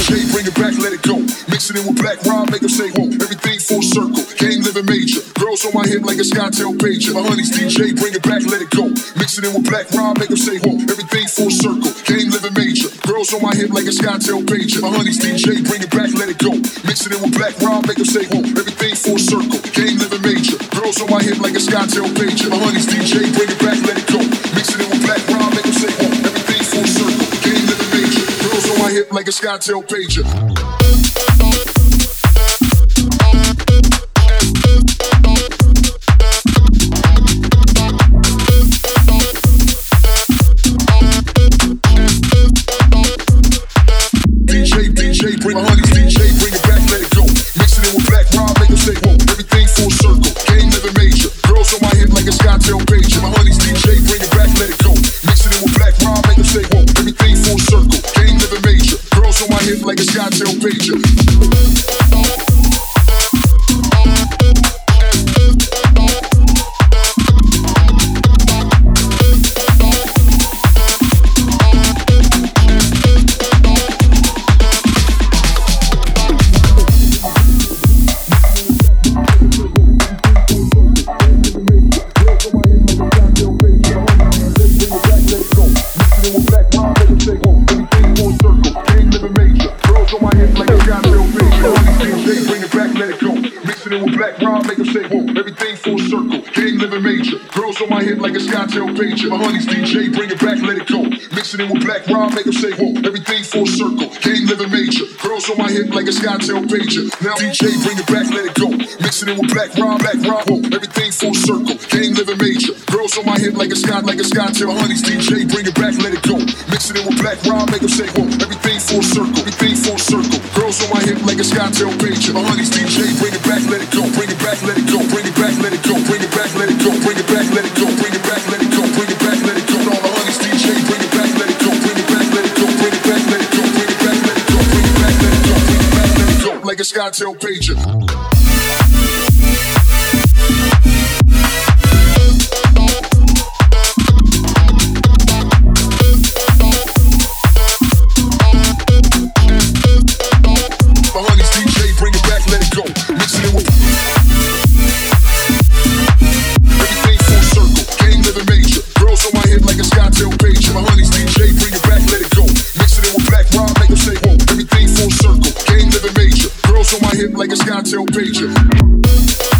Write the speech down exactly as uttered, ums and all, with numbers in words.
J, bring it back, let it go. Mix it in with Black Rob, make them say whoa. Everything full circle, game living major. Girls on my hip like a SkyTel pager. My honey's D J, bring it back, let it go. Mix it in with Black Rob, make them say whoa. Everything full circle, game living major. Girls on my hip like a SkyTel pager. My honey's D J, bring it back, let it go. Mix it in with Black Rob, make them say whoa. Everything full circle, game living major. Girls on my hip like a SkyTel pager. My honey's D J, bring it back, let it go. Mix it in with Black Rob, make them say whoa. Everything full circle, game living major. Girls on my hip like a SkyTel pager. Bring my honey's D J, bring it back, let it go. Mix it in with Black Rob, make them say whoa. Everything full circle, game living major. Girls on my hip like a SkyTel pager. My honey's D J, bring it back, let it go. Mix it in with Black Rob, make them say whoa. Everything full circle, game living major. Girls on my hip like a SkyTel pager. Like a SkyTel pager. My honey's D J, bring it back, let it go. Mix it in with Black Rob, make them say whoa. Everything full circle, game living major. Girls on my hip like a SkyTel pager. Now D J, bring it back, let it go. Mix it in with Black Rob, Black Rob, whoa. Everything full circle, game living major. Girls on my hip like a Sky, like a SkyTel. My honey's D J, bring it back, let it go. Mix it in with Black Rob, make them say whoa. Everything full circle, everything full circle. Girls on my hip like a SkyTel pager. My honey's D J, bring it back, let it go. Bring it back, let it go. Bring it back, let it go. Bring it back, let it go. Bring it back, let it go. Bring it back, let it go. Bring it back, let it go. All my honey's D J, bring it back, let it go. Bring it back, let it go. Bring it back, let it go. Bring it back, let it go. Bring it back, let it go. Bring it back, let it go. Like a SkyTel pager. Like a SkyTel pager.